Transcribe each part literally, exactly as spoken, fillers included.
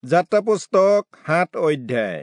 যাত্ৰা পুস্তক সাত অধ্যায়।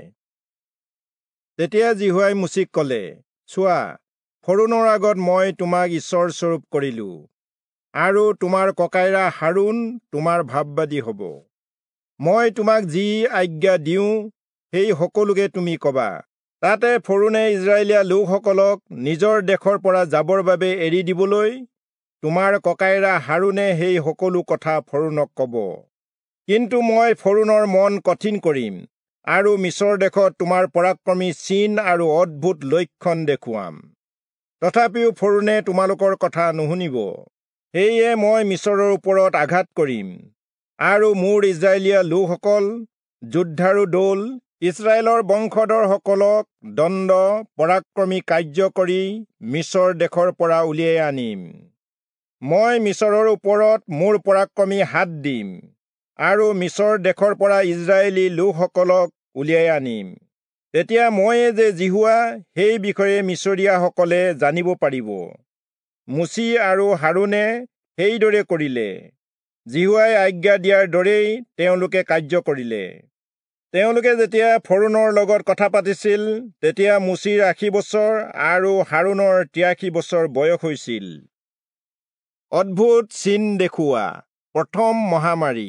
তেতিয়া জিহুৱাই মুচিক ক'লে, চোৱা, ফৰোনৰ আগত মই তোমাক ঈশ্বৰ স্বৰূপ কৰিলো, আৰু তোমাৰ ককাইৰা হাৰুণ তোমাৰ ভাৱবাদী হ'ব। মই তোমাক যি আজ্ঞা দিওঁ সেই সকলোকে তুমি কবা। তাতে ফৰোনে ইজৰাইলীয়া লোকসকলক নিজৰ দেশৰ পৰা যাবৰ বাবে এৰি দিবলৈ তোমাৰ ককাইৰা হাৰুণে সেই সকলো কথা ফৰোনক কব। কিন্তু মই ফৰোনৰ মন কঠিন কৰিম, আৰু মিছৰ দেশত তোমাৰ পৰাক্ৰমী চিন আৰু অদ্ভুত লক্ষণ দেখুৱাম। তথাপিও ফৰোনে তোমালোকৰ কথা নুশুনিব। সেয়ে মই মিছৰৰ ওপৰত আঘাত কৰিম, আৰু মোৰ ইজৰাইলীয়া লোকসকল, যোদ্ধাৰো দল, ইছৰাইলৰ বংশধৰসকলক দণ্ড পৰাক্ৰমী কাৰ্য কৰি মিছৰ দেশৰ পৰা উলিয়াই আনিম। মই মিছৰৰ ওপৰত মোৰ পৰাক্ৰমী হাত দিম, আৰু মিছৰ দেশৰ পৰা ইজৰাইলী লোকসকলক উলিয়াই আনিম। তেতিয়া ময়ে যে জিহুৱা সেই বিষয়ে মিছৰীয়াসকলে জানিব পাৰিব। মুচি আৰু হাৰুণে সেইদৰে কৰিলে। জিহুৱাই আজ্ঞা দিয়াৰ দৰেই তেওঁলোকে কাৰ্য কৰিলে। তেওঁলোকে যেতিয়া ফৰোনৰ লগত কথা পাতিছিল, তেতিয়া মুচিৰ আশী বছৰ আৰু হাৰুণৰ তিৰাশী বছৰ বয়স হৈছিল। অদ্ভুত চিন দেখুওৱা। প্ৰথম মহামাৰী।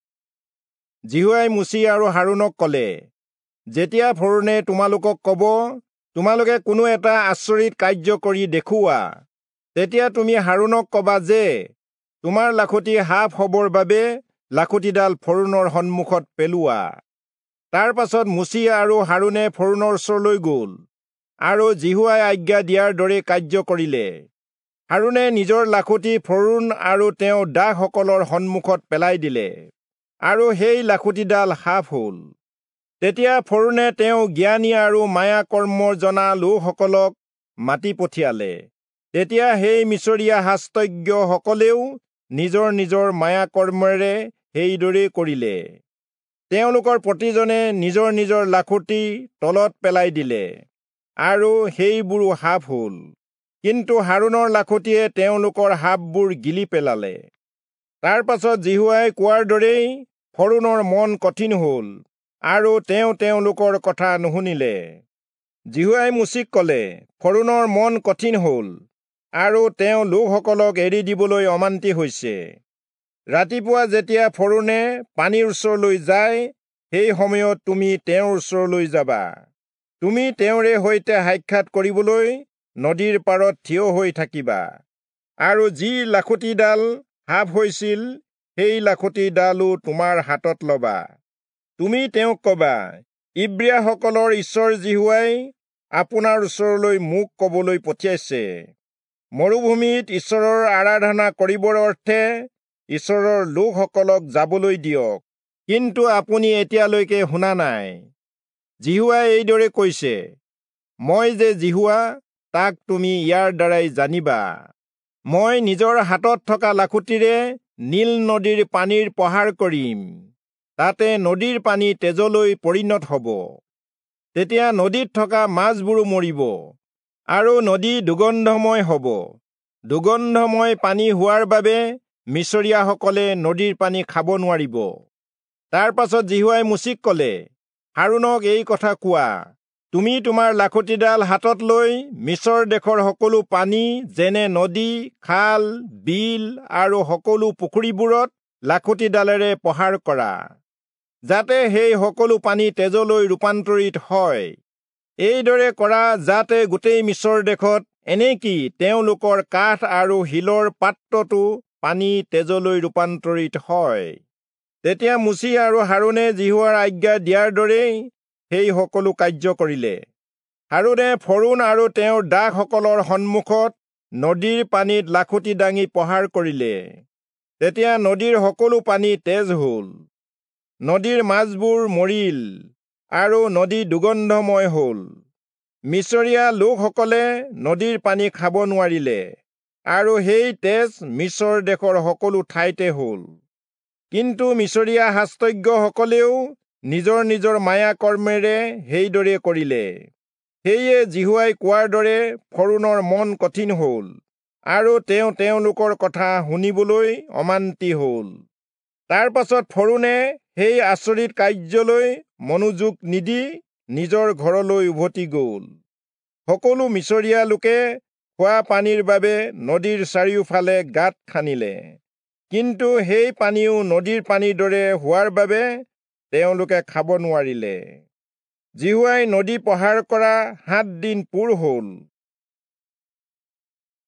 জিহুৱাই মুচি আৰু হাৰুণক ক'লে, যেতিয়া ফৰোনে তোমালোকক ক'ব, তোমালোকে কোনো এটা আচৰিত কাৰ্য কৰি দেখুওৱা, তেতিয়া তুমি হাৰুণক ক'বা যে তোমাৰ লাখুটি সাপ হ'বৰ বাবে লাখুটিডাল ফৰোনৰ সন্মুখত পেলোৱা। তাৰ পাছত মুচি আৰু হাৰুণে ফৰোনৰ ওচৰলৈ গ'ল, আৰু জিহুৱাই আজ্ঞা দিয়াৰ দৰে কাৰ্য কৰিলে। হাৰুণে নিজৰ লাখুটি ফৰোন আৰু তেওঁৰ দাসসকলৰ সন্মুখত পেলাই দিলে, আৰু সেই লাখুটিডাল সাপ হ'ল। তেতিয়া ফৰোনে তেওঁ জ্ঞানী আৰু মায়া কৰ্ম জনা লোকসকলক মাতি পঠিয়ালে। তেতিয়া সেই মিছৰীয়া শাস্ত্ৰজ্ঞসকলেও নিজৰ নিজৰ মায়া কৰ্মেৰে সেইদৰেই কৰিলে। তেওঁলোকৰ প্ৰতিজনে নিজৰ নিজৰ লাখুটি তলত পেলাই দিলে, আৰু সেইবোৰো সাপ হ'ল। কিন্তু হাৰুণৰ লাখুটিয়ে তেওঁলোকৰ সাপবোৰ গিলি পেলালে। তাৰ পাছত জিহুৱাই কোৱাৰ দৰেই ফৰোনৰ মন কঠিন হ'ল, আৰু তেওঁ তেওঁলোকৰ কথা নুশুনিলে। জিহুৱাই মুচিক ক'লে, ফৰোনৰ মন কঠিন হ'ল, আৰু তেওঁ লোকসকলক এৰি দিবলৈ অমান্তি হৈছে। ৰাতিপুৱা যেতিয়া ফৰোনে পানীৰ ওচৰলৈ যায়, সেই সময়ত তুমি তেওঁৰ ওচৰলৈ যাবা। তুমি তেওঁৰে সৈতে সাক্ষাৎ কৰিবলৈ নদীৰ পাৰত থিয় হৈ থাকিবা, আৰু যি লাখুটিডাল সাপ হৈছিল সেই লাখুটিডালো তোমাৰ হাতত ল'বা। তুমি তেওঁক ক'বা, ইব্ৰিয়াসকলৰ ঈশ্বৰ জিহুৱাই আপোনাৰ ওচৰলৈ মোক ক'বলৈ পঠিয়াইছে। মৰুভূমিত ঈশ্বৰৰ আৰাধনা কৰিবৰ অৰ্থে ঈশ্বৰৰ লোকসকলক যাবলৈ দিয়ক, কিন্তু আপুনি এতিয়ালৈকে শুনা নাই। জিহুৱাই এইদৰে কৈছে, মই যে জিহুৱা তাক তুমি ইয়াৰ দ্বাৰাই জানিবা। মই নিজৰ হাতত থকা লাখুটিৰে নীল নদীৰ পানীৰ প্ৰহাৰ কৰিম। তাতে নদীৰ পানী তেজলৈ পৰিণত হ'ব। তেতিয়া নদীত থকা মাছবোৰো মৰিব, আৰু নদী দুৰ্গন্ধময় হ'ব। দুৰ্গন্ধময় পানী হোৱাৰ বাবে মিছৰীয়াসকলে নদীৰ পানী খাব নোৱাৰিব। তাৰ পাছত জিহুৱাই মুচিক ক'লে, হাৰুণক এই কথা কোৱা, তুমি তোমাৰ লাখুটিডাল হাতত লৈ মিছৰ দেশৰ সকলো পানী, যেনে নদী, খাল, বিল আৰু সকলো পুখুৰীবোৰত লাখুটিডালেৰে প্ৰহাৰ কৰা, যাতে সেই সকলো পানী তেজলৈ ৰূপান্তৰিত হয়। এইদৰে কৰা যাতে গোটেই মিছৰ দেশত, এনেকি তেওঁলোকৰ কাঠ আৰু শিলৰ পাত্ৰতো পানী তেজলৈ ৰূপান্তৰিত হয়। তেতিয়া মুচি আৰু হাৰুণে জিহুৱাৰ আজ্ঞা দিয়াৰ দৰেই সেই সকলো কাৰ্য কৰিলে। হাৰুণে ফৰোন আৰু তেওঁৰ দাসসকলৰ সন্মুখত নদীৰ পানীত লাখুটি দাঙি প্ৰহাৰ কৰিলে। তেতিয়া নদীৰ সকলো পানী তেজ হ'ল। নদীৰ মাছবোৰ মৰিল, আৰু নদী দুৰ্গন্ধময় হ'ল। মিছৰীয়া লোকসকলে নদীৰ পানী খাব নোৱাৰিলে, আৰু সেই তেজ মিছৰ দেশৰ সকলো ঠাইতে হ'ল। কিন্তু মিছৰীয়া শাস্ত্ৰজ্ঞসকলেও নিজৰ নিজৰ মায়া কৰ্মেৰে সেইদৰে কৰিলে। সেয়ে জিহুৱাই কোৱাৰ দৰে ফৰোনৰ মন কঠিন হ'ল, আৰু তেওঁ তেওঁলোকৰ কথা শুনিবলৈ অমান্তি হ'ল। তাৰ পাছত ফৰোনে সেই আচৰিত কাৰ্যলৈ মনোযোগ নিদি নিজৰ ঘৰলৈ উভতি গ'ল। সকলো মিছৰীয়া লোকে খোৱা পানীৰ বাবে নদীৰ চাৰিওফালে গাঁত খান্দিলে, কিন্তু সেই পানীও নদীৰ পানীৰ দৰে হোৱাৰ বাবে তেওঁলোকে খাব নোৱাৰিলে। জিহুৱাই নদী প্ৰহাৰ কৰা সাত দিন পূৰ হ'ল।